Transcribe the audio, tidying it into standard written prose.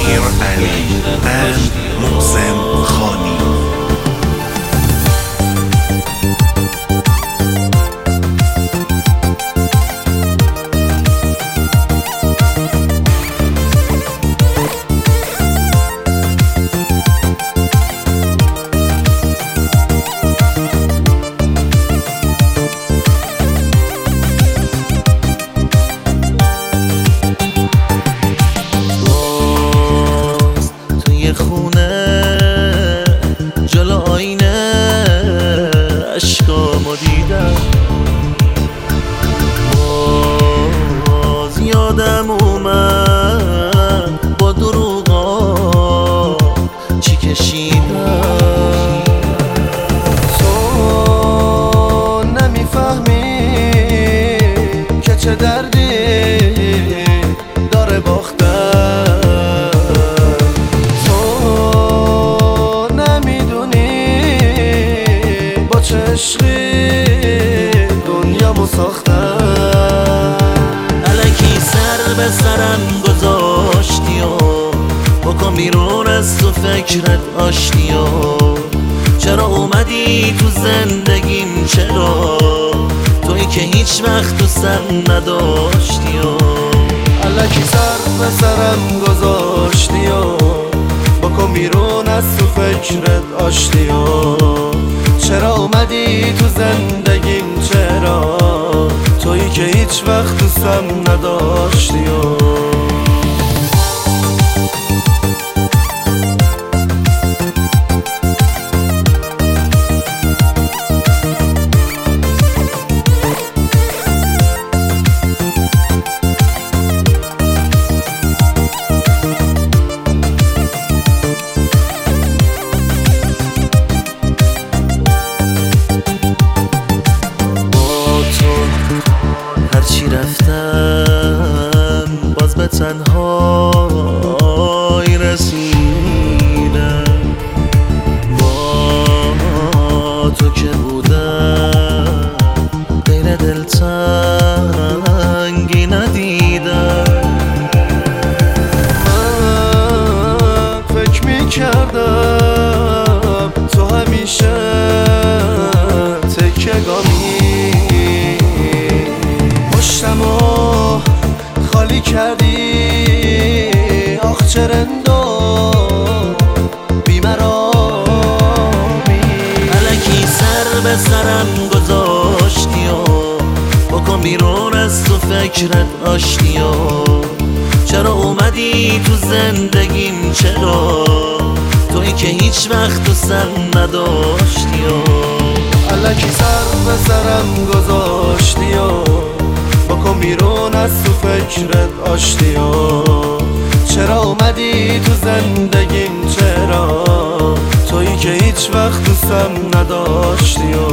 امیرعلی and محسن خانی. خونه جلو آینه اشکامو دیدم، باز یادم اومد با دروغا چی کشیدم. تو نمیفهمی که چه دردی داره باختن، عشقی دنیامو ساختم. الکی سر به سرم گذاشتی و بکن بیرون از تو فکرت آشتی و چرا اومدی تو زندگیم، چرا تویی که هیچ وقت دوستم نداشتی و الکی سر به سرم گذاشتی و بکن بیرون از تو فکرت آشتی و چرا اومدی تو زندگیم، چرا تویی که هیچ وقت دوستم نداشتی و هرچی رفتم باز به تنهایی رسیدم، با تو که بودم غیر دلتنگی ندیدم. من فکر میکردم تو همیشه تکیه‌گامی، پشتمو خالی کردی آخ چه رندو بیمرامی. الکی سر به سرم گذاشتی و بکن بیرون از تو فکرت آشتی و چرا اومدی تو زندگیم، چرا تویی که هیچ وقت دوستم نداشتی و الکی سر به سرم گذاشتی و بکن بیرون از تو فکرت آشتی و چرا اومدی تو زندگیم، چرا تویی که هیچ وقت دوستم نداشتی و